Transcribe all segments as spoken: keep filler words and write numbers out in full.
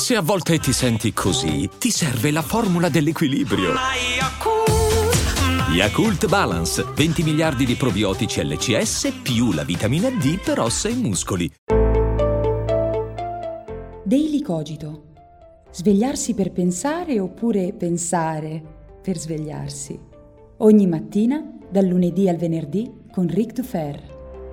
Se a volte ti senti così, ti serve la formula dell'equilibrio. Yakult Balance, venti miliardi di probiotici L C S più la vitamina D per ossa e muscoli. Daily Cogito. Svegliarsi per pensare oppure pensare per svegliarsi. Ogni mattina, dal lunedì al venerdì, con Ric Dufer.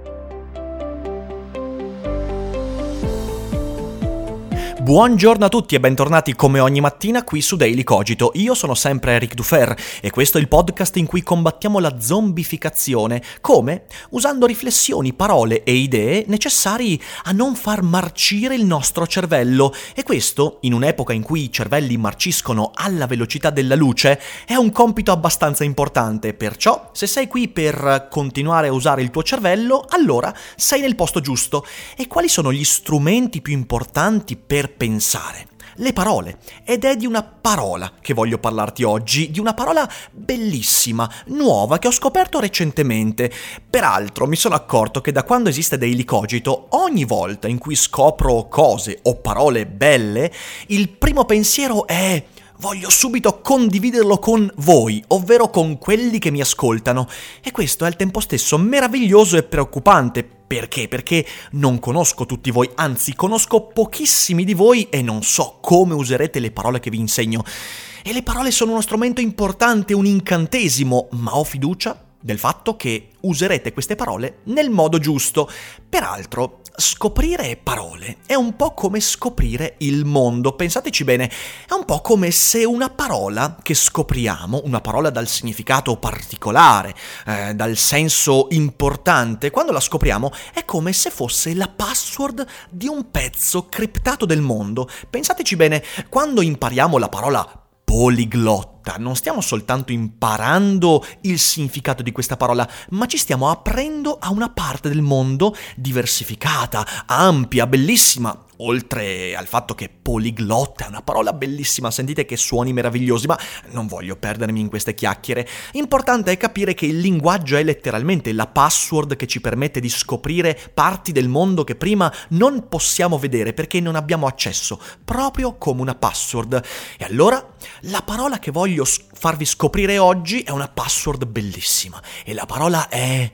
Buongiorno a tutti e bentornati come ogni mattina qui su Daily Cogito. Io sono sempre Ric Dufer e questo è il podcast in cui combattiamo la zombificazione. Come? Usando riflessioni, parole e idee necessari a non far marcire il nostro cervello. E questo, in un'epoca in cui i cervelli marciscono alla velocità della luce, è un compito abbastanza importante. Perciò, se sei qui per continuare a usare il tuo cervello, allora sei nel posto giusto. E quali sono gli strumenti più importanti per pensare? Le parole. Ed è di una parola che voglio parlarti oggi, di una parola bellissima, nuova, che ho scoperto recentemente. Peraltro mi sono accorto che da quando esiste Daily Cogito, ogni volta in cui scopro cose o parole belle, il primo pensiero è: voglio subito condividerlo con voi, ovvero con quelli che mi ascoltano. E questo è al tempo stesso meraviglioso e preoccupante. Perché? Perché non conosco tutti voi, anzi conosco pochissimi di voi e non so come userete le parole che vi insegno. E le parole sono uno strumento importante, un incantesimo, ma ho fiducia del fatto che userete queste parole nel modo giusto. Peraltro, scoprire parole è un po' come scoprire il mondo. Pensateci bene, è un po' come se una parola che scopriamo, una parola dal significato particolare, eh, dal senso importante, quando la scopriamo è come se fosse la password di un pezzo criptato del mondo. Pensateci bene, quando impariamo la parola poliglotta, non stiamo soltanto imparando il significato di questa parola, ma ci stiamo aprendo a una parte del mondo diversificata, ampia, bellissima. Oltre al fatto che poliglotta è una parola bellissima, sentite che suoni meravigliosi, ma non voglio perdermi in queste chiacchiere. Importante è capire che il linguaggio è letteralmente la password che ci permette di scoprire parti del mondo che prima non possiamo vedere perché non abbiamo accesso, proprio come una password. E allora, la parola che voglio farvi scoprire oggi è una password bellissima e la parola è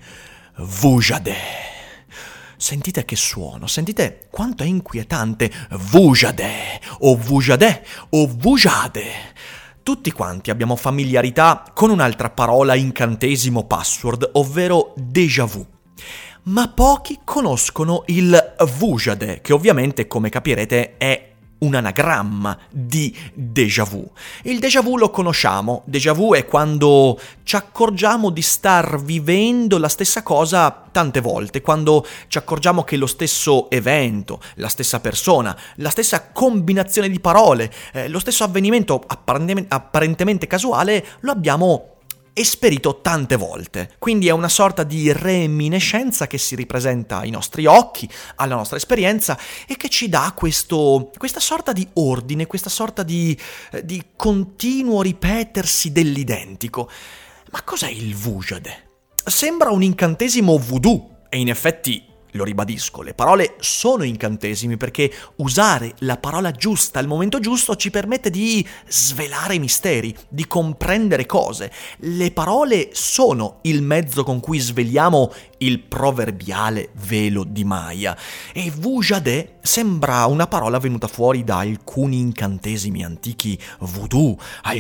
Vujade. Sentite che suono, sentite quanto è inquietante. Vujade, o Vujade, o Vujade. Tutti quanti abbiamo familiarità con un'altra parola incantesimo password, ovvero déjà vu. Ma pochi conoscono il Vujade, che ovviamente, come capirete, è un anagramma di déjà vu. Il déjà vu lo conosciamo. Déjà vu è quando ci accorgiamo di star vivendo la stessa cosa tante volte, quando ci accorgiamo che lo stesso evento, la stessa persona, la stessa combinazione di parole, eh, lo stesso avvenimento apparentemente, apparentemente casuale lo abbiamo esperito tante volte. Quindi è una sorta di reminiscenza che si ripresenta ai nostri occhi, alla nostra esperienza e che ci dà questo, questa sorta di ordine, questa sorta di, di continuo ripetersi dell'identico. Ma cos'è il Vujade? Sembra un incantesimo voodoo e in effetti, lo ribadisco, le parole sono incantesimi perché usare la parola giusta al momento giusto ci permette di svelare misteri, di comprendere cose. Le parole sono il mezzo con cui sveliamo il proverbiale velo di Maya. E Vujade sembra una parola venuta fuori da alcuni incantesimi antichi voodoo,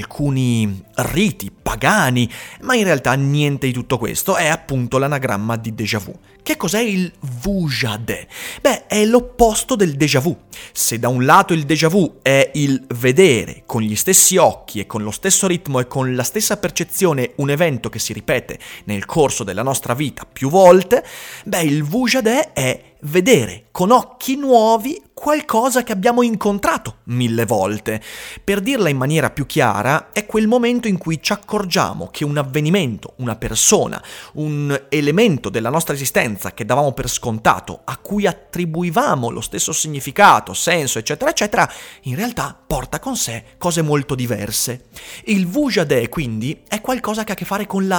alcuni riti pagani, ma in realtà niente di tutto questo, è appunto l'anagramma di déjà vu. Che cos'è il Vujade? Beh, è l'opposto del déjà vu. Se da un lato il déjà vu è il vedere con gli stessi occhi e con lo stesso ritmo e con la stessa percezione un evento che si ripete nel corso della nostra vita più volte, beh, il Vujade è vedere con occhi nuovi qualcosa che abbiamo incontrato mille volte. Per dirla in maniera più chiara, è quel momento in cui ci accorgiamo che un avvenimento, una persona, un elemento della nostra esistenza che davamo per scontato, a cui attribuivamo lo stesso significato, senso, eccetera, eccetera, in realtà porta con sé cose molto diverse. Il Vujade, quindi, è qualcosa che ha a che fare con la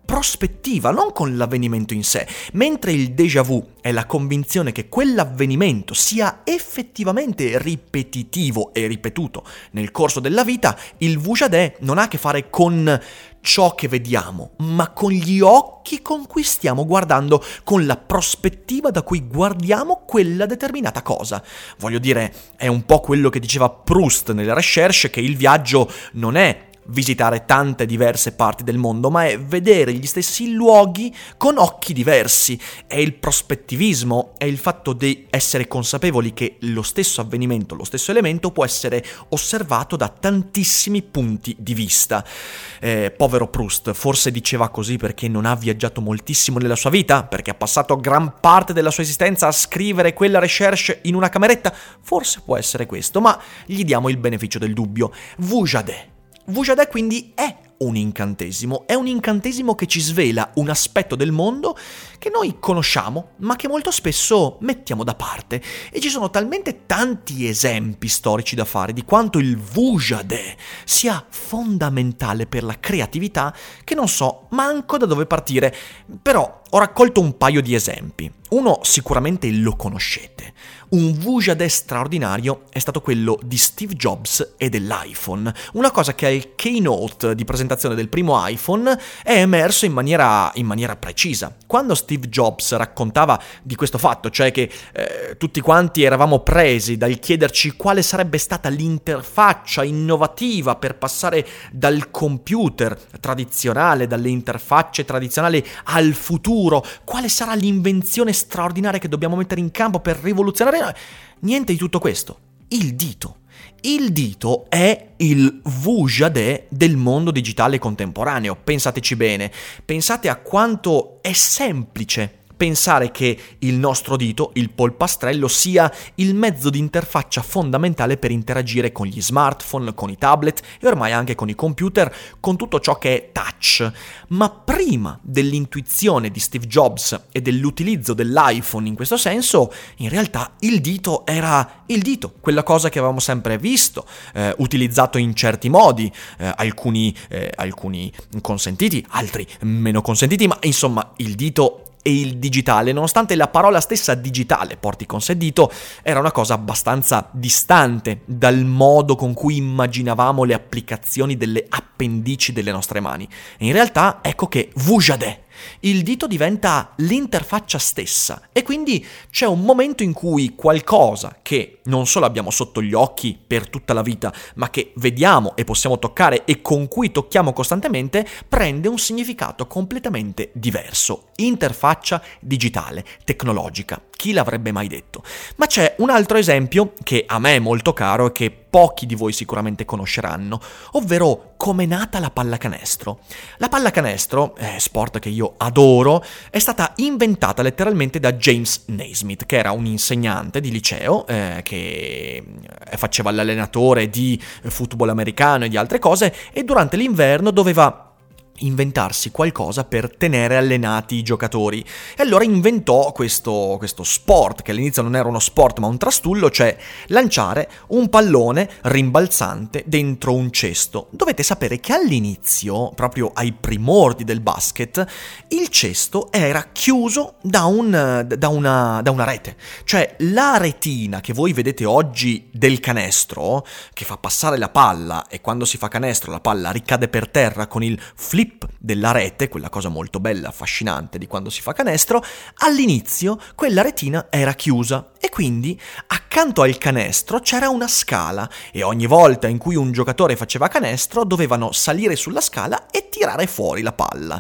prospettiva, non con l'avvenimento in sé. Mentre il déjà vu è la convinzione che quell'avvenimento sia effettivamente ripetitivo e ripetuto nel corso della vita, il Vujadè non ha a che fare con ciò che vediamo, ma con gli occhi con cui stiamo guardando, con la prospettiva da cui guardiamo quella determinata cosa. Voglio dire, è un po' quello che diceva Proust nelle Recherche, che il viaggio non è visitare tante diverse parti del mondo, ma è vedere gli stessi luoghi con occhi diversi. È il prospettivismo, è il fatto di essere consapevoli che lo stesso avvenimento, lo stesso elemento può essere osservato da tantissimi punti di vista. Eh, povero Proust, forse diceva così perché non ha viaggiato moltissimo nella sua vita, perché ha passato gran parte della sua esistenza a scrivere quella recherche in una cameretta? Forse può essere questo, ma gli diamo il beneficio del dubbio. Vujadè. Vujadè quindi è un incantesimo, è un incantesimo che ci svela un aspetto del mondo che noi conosciamo, ma che molto spesso mettiamo da parte. E ci sono talmente tanti esempi storici da fare di quanto il Vujadè sia fondamentale per la creatività che non so manco da dove partire. Però ho raccolto un paio di esempi. Uno sicuramente lo conoscete. Un Vujadè straordinario è stato quello di Steve Jobs e dell'iPhone. Una cosa che al keynote di presentazione del primo iPhone è emerso in maniera, in maniera precisa. Quando Steve Jobs raccontava di questo fatto, cioè che eh, tutti quanti eravamo presi dal chiederci quale sarebbe stata l'interfaccia innovativa per passare dal computer tradizionale, dalle interfacce tradizionali al futuro, quale sarà l'invenzione straordinaria che dobbiamo mettere in campo per rivoluzionare. Niente di tutto questo. Il dito. Il dito è il Vujadè del mondo digitale contemporaneo. Pensateci bene. Pensate a quanto è semplice pensare che il nostro dito, il polpastrello, sia il mezzo di interfaccia fondamentale per interagire con gli smartphone, con i tablet e ormai anche con i computer, con tutto ciò che è touch. Ma prima dell'intuizione di Steve Jobs e dell'utilizzo dell'iPhone in questo senso, in realtà il dito era il dito, quella cosa che avevamo sempre visto, eh, utilizzato in certi modi, eh, alcuni, eh, alcuni consentiti, altri meno consentiti, ma insomma il dito e il digitale, nonostante la parola stessa digitale porti con sé dito, era una cosa abbastanza distante dal modo con cui immaginavamo le applicazioni delle appendici delle nostre mani. E in realtà ecco che Vujadè, il dito diventa l'interfaccia stessa e quindi c'è un momento in cui qualcosa che non solo abbiamo sotto gli occhi per tutta la vita, ma che vediamo e possiamo toccare e con cui tocchiamo costantemente, prende un significato completamente diverso. Interfaccia digitale, tecnologica. Chi l'avrebbe mai detto? Ma c'è un altro esempio che a me è molto caro e che pochi di voi sicuramente conosceranno, ovvero come è nata la pallacanestro. La pallacanestro, eh, sport che io adoro, è stata inventata letteralmente da James Naismith, che era un insegnante di liceo eh, che faceva l'allenatore di football americano e di altre cose, e durante l'inverno doveva inventarsi qualcosa per tenere allenati i giocatori. E allora inventò questo, questo sport, che all'inizio non era uno sport ma un trastullo, cioè lanciare un pallone rimbalzante dentro un cesto. Dovete sapere che all'inizio, proprio ai primordi del basket, il cesto era chiuso da, un, da, una, da una rete. Cioè la retina che voi vedete oggi del canestro, che fa passare la palla e quando si fa canestro la palla ricade per terra con il flip della rete, quella cosa molto bella, affascinante di quando si fa canestro, all'inizio quella retina era chiusa e quindi accanto al canestro c'era una scala e ogni volta in cui un giocatore faceva canestro dovevano salire sulla scala e tirare fuori la palla.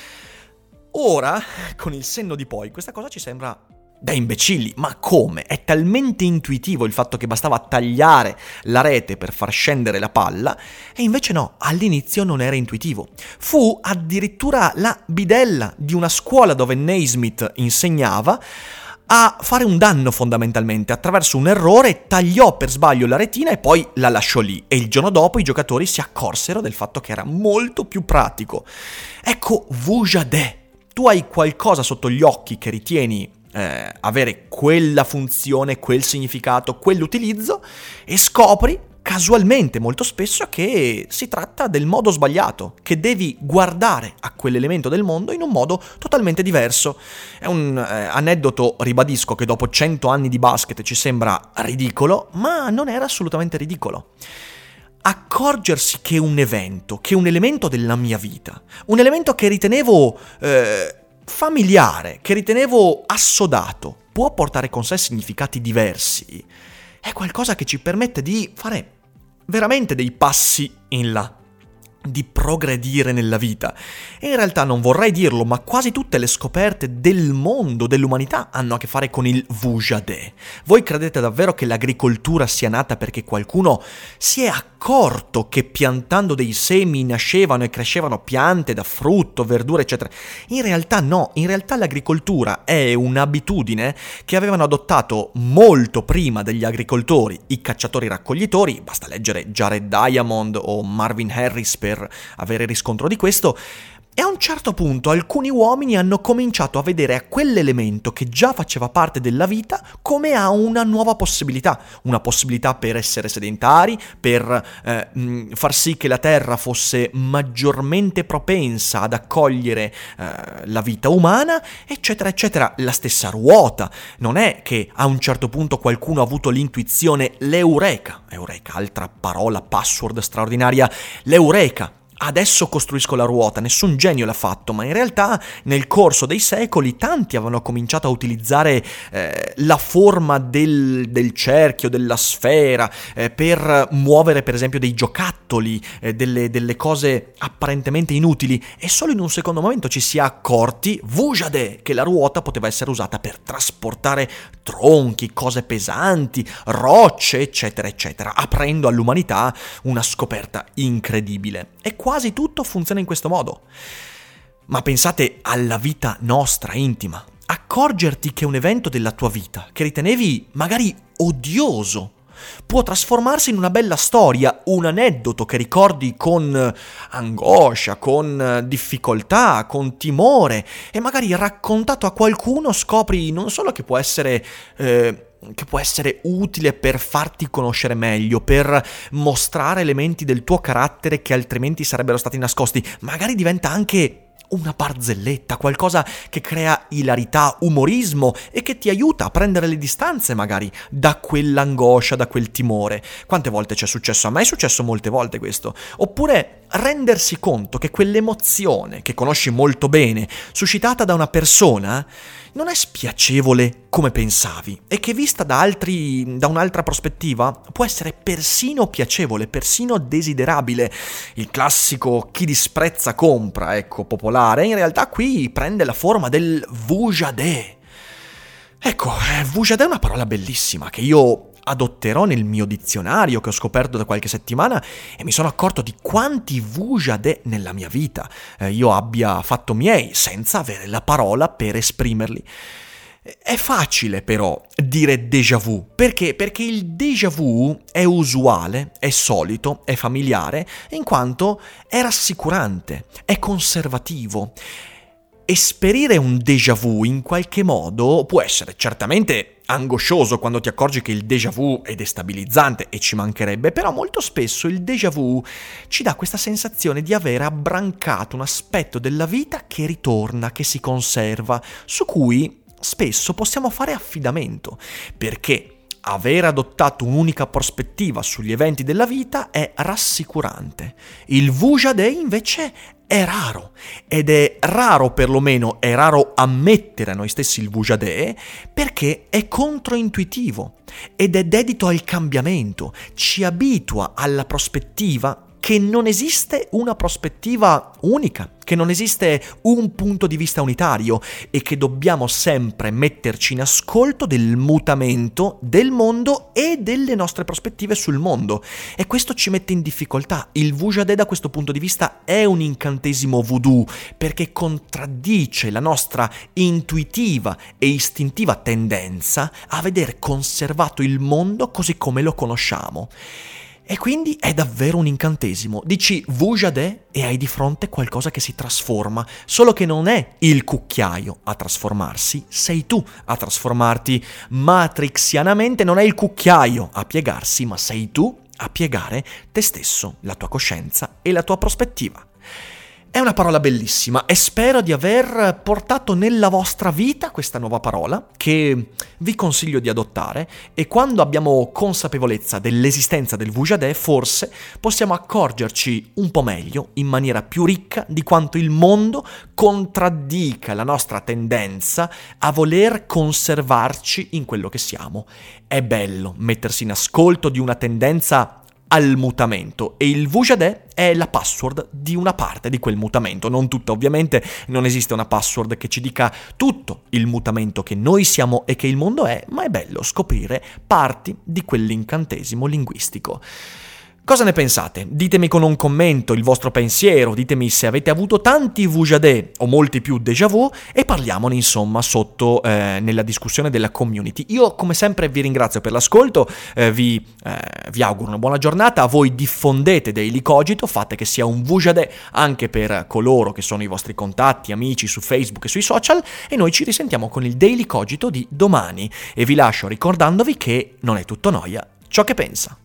Ora, con il senno di poi, questa cosa ci sembra da imbecilli, ma come? È talmente intuitivo il fatto che bastava tagliare la rete per far scendere la palla, e invece no, all'inizio non era intuitivo. Fu addirittura la bidella di una scuola dove Naismith insegnava a fare un danno fondamentalmente. Attraverso un errore tagliò per sbaglio la retina e poi la lasciò lì, e il giorno dopo i giocatori si accorsero del fatto che era molto più pratico. Ecco Vujadè, tu hai qualcosa sotto gli occhi che ritieni Eh, avere quella funzione, quel significato, quell'utilizzo, e scopri casualmente molto spesso che si tratta del modo sbagliato, che devi guardare a quell'elemento del mondo in un modo totalmente diverso. È un eh, aneddoto, ribadisco, che dopo cento anni di basket ci sembra ridicolo, ma non era assolutamente ridicolo. Accorgersi che un evento, che un elemento della mia vita, un elemento che ritenevo eh, familiare, che ritenevo assodato, può portare con sé significati diversi, è qualcosa che ci permette di fare veramente dei passi in là, di progredire nella vita. E in realtà non vorrei dirlo, ma quasi tutte le scoperte del mondo, dell'umanità, hanno a che fare con il Vujade. Voi credete davvero che l'agricoltura sia nata perché qualcuno si è accorto che piantando dei semi nascevano e crescevano piante da frutto, verdure, eccetera? In realtà no, in realtà l'agricoltura è un'abitudine che avevano adottato molto prima degli agricoltori, i cacciatori-raccoglitori, basta leggere Jared Diamond o Marvin Harris per avere riscontro di questo. E a un certo punto alcuni uomini hanno cominciato a vedere a quell'elemento che già faceva parte della vita come a una nuova possibilità, una possibilità per essere sedentari, per eh, mh, far sì che la terra fosse maggiormente propensa ad accogliere eh, la vita umana, eccetera, eccetera. La stessa ruota. Non è che a un certo punto qualcuno ha avuto l'intuizione, l'eureka, eureka, altra parola, password straordinaria, l'eureka. Adesso costruisco la ruota, nessun genio l'ha fatto, ma in realtà nel corso dei secoli tanti avevano cominciato a utilizzare eh, la forma del, del cerchio, della sfera, eh, per muovere per esempio dei giocattoli, eh, delle, delle cose apparentemente inutili, e solo in un secondo momento ci si è accorti, Vujade, che la ruota poteva essere usata per trasportare tronchi, cose pesanti, rocce, eccetera, eccetera, aprendo all'umanità una scoperta incredibile. E quasi tutto funziona in questo modo. Ma pensate alla vita nostra intima. Accorgerti che un evento della tua vita, che ritenevi magari odioso, può trasformarsi in una bella storia, un aneddoto che ricordi con angoscia, con difficoltà, con timore, e magari raccontato a qualcuno scopri non solo che può essere eh, che può essere utile per farti conoscere meglio, per mostrare elementi del tuo carattere che altrimenti sarebbero stati nascosti, magari diventa anche una barzelletta, qualcosa che crea ilarità, umorismo e che ti aiuta a prendere le distanze magari da quell'angoscia, da quel timore. Quante volte ci è successo? A me è successo molte volte questo. Oppure rendersi conto che quell'emozione che conosci molto bene, suscitata da una persona, non è spiacevole come pensavi e che vista da altri, da un'altra prospettiva, può essere persino piacevole, persino desiderabile. Il classico chi disprezza compra, ecco, popolare, in realtà qui prende la forma del Vujade. Ecco, Vujade è una parola bellissima che io adotterò nel mio dizionario che ho scoperto da qualche settimana, e mi sono accorto di quanti Vujade nella mia vita eh, io abbia fatto miei senza avere la parola per esprimerli. È facile però dire déjà vu, perché? Perché il déjà vu è usuale, è solito, è familiare, in quanto è rassicurante, è conservativo. Esperire un déjà vu in qualche modo può essere certamente angoscioso quando ti accorgi che il déjà vu è destabilizzante, e ci mancherebbe, però molto spesso il déjà vu ci dà questa sensazione di aver abbrancato un aspetto della vita che ritorna, che si conserva, su cui spesso possiamo fare affidamento, perché aver adottato un'unica prospettiva sugli eventi della vita è rassicurante. Il Vujade invece è raro, ed è raro perlomeno, è raro ammettere a noi stessi il Vujade, perché è controintuitivo ed è dedito al cambiamento, ci abitua alla prospettiva che non esiste una prospettiva unica, che non esiste un punto di vista unitario e che dobbiamo sempre metterci in ascolto del mutamento del mondo e delle nostre prospettive sul mondo. E questo ci mette in difficoltà. Il Vujade da questo punto di vista è un incantesimo voodoo perché contraddice la nostra intuitiva e istintiva tendenza a veder conservato il mondo così come lo conosciamo. E quindi è davvero un incantesimo. Dici Vujade e hai di fronte qualcosa che si trasforma, solo che non è il cucchiaio a trasformarsi, sei tu a trasformarti matrixianamente, non è il cucchiaio a piegarsi, ma sei tu a piegare te stesso, la tua coscienza e la tua prospettiva. È una parola bellissima e spero di aver portato nella vostra vita questa nuova parola che vi consiglio di adottare, e quando abbiamo consapevolezza dell'esistenza del Vujadè forse possiamo accorgerci un po' meglio, in maniera più ricca, di quanto il mondo contraddica la nostra tendenza a voler conservarci in quello che siamo. È bello mettersi in ascolto di una tendenza al mutamento, e il Vujadè è la password di una parte di quel mutamento, non tutta ovviamente, non esiste una password che ci dica tutto il mutamento che noi siamo e che il mondo è, ma è bello scoprire parti di quell'incantesimo linguistico. Cosa ne pensate? Ditemi con un commento il vostro pensiero, ditemi se avete avuto tanti Vujadè o molti più déjà vu, e parliamone insomma sotto eh, nella discussione della community. Io come sempre vi ringrazio per l'ascolto, eh, vi, eh, vi auguro una buona giornata, a voi diffondete Daily Cogito, fate che sia un Vujadè anche per coloro che sono i vostri contatti, amici su Facebook e sui social, e noi ci risentiamo con il Daily Cogito di domani, e vi lascio ricordandovi che non è tutto noia ciò che pensa.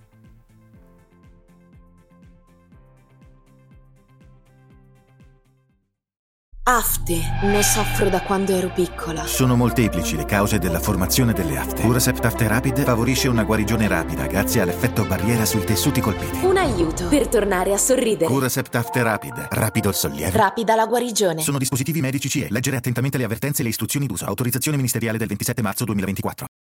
Afte. Ne soffro da quando ero piccola. Sono molteplici le cause della formazione delle afte. Curacept Afte Rapid favorisce una guarigione rapida grazie all'effetto barriera sui tessuti colpiti. Un aiuto per tornare a sorridere. Curacept Afte Rapid. Rapido il sollievo. Rapida la guarigione. Sono dispositivi medici C E. Leggere attentamente le avvertenze e le istruzioni d'uso. Autorizzazione ministeriale del ventisette marzo duemilaventiquattro.